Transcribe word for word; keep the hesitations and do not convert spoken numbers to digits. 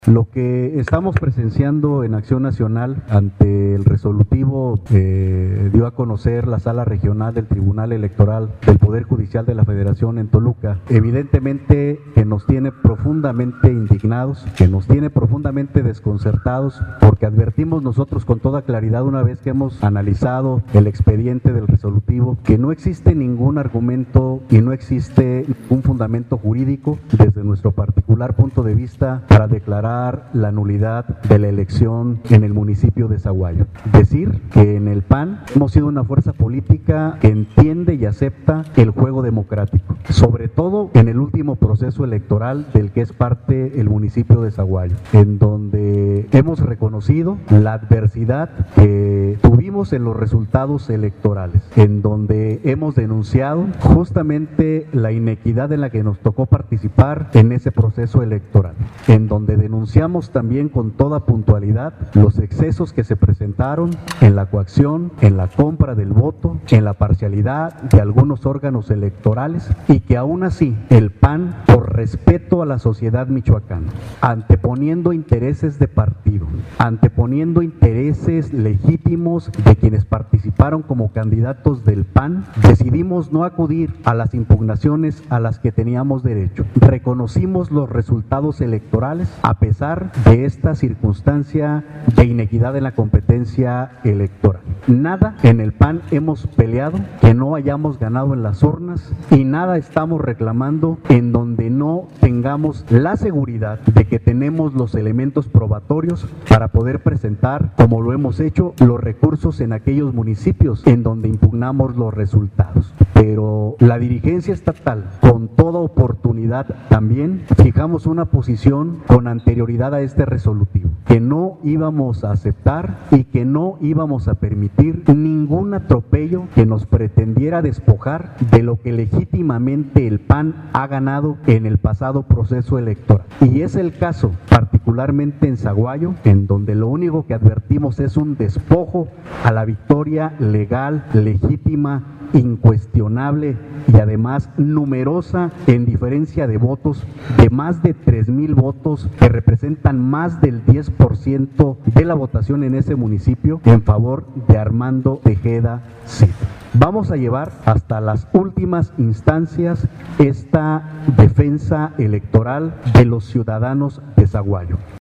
Lo que estamos presenciando en Acción Nacional ante el resolutivo eh, dio a conocer la Sala Regional del Tribunal Electoral del Poder Judicial de la Federación en Toluca, evidentemente que nos tiene profundamente indignados, que nos tiene profundamente desconcertados, porque advertimos nosotros con toda claridad una vez que hemos analizado el expediente del resolutivo que no existe ningún argumento y no existe un fundamento jurídico desde nuestro particular punto de vista para declarar la nulidad de la elección en el municipio de Zaguayo. Decir que en el P A N hemos sido una fuerza política que entiende y acepta el juego democrático, sobre todo en el último proceso electoral del que es parte el municipio de Zaguayo, en donde hemos reconocido la adversidad que tuvimos en los resultados electorales, en donde hemos denunciado justamente la inequidad en la que nos tocó participar en ese proceso electoral, en donde denunciamos Denunciamos también con toda puntualidad los excesos que se presentaron en la coacción, en la compra del voto, en la parcialidad de algunos órganos electorales y que aún así el P A N, por respeto a la sociedad michoacana, anteponiendo intereses de partido, anteponiendo intereses legítimos de quienes participaron como candidatos del P A N, decidimos no acudir a las impugnaciones a las que teníamos derecho. Reconocimos los resultados electorales a pesar de esta circunstancia de inequidad en la competencia electoral. Nada en el P A N hemos peleado que no hayamos ganado en las urnas y nada estamos reclamando en donde no tengamos la seguridad de que tenemos los elementos probatorios para poder presentar, como lo hemos hecho, los recursos en aquellos municipios en donde impugnamos los resultados. Pero la dirigencia estatal, con toda oportunidad también, fijamos una posición con anterioridad a este resolutivo, que no íbamos a aceptar y que no íbamos a permitir ningún atropello que nos pretendiera despojar de lo que legítimamente el P A N ha ganado en el pasado proceso electoral. Y es el caso particularmente en Zaguayo, en donde lo único que advertimos es un despojo a la victoria legal, legítima, incuestionable y además numerosa en diferencia de votos de más de tres mil votos que representan más del diez por ciento de la votación en ese municipio en favor de Armando Tejeda Cid. Vamos a llevar hasta las últimas instancias esta defensa electoral de los ciudadanos de Zaguayo.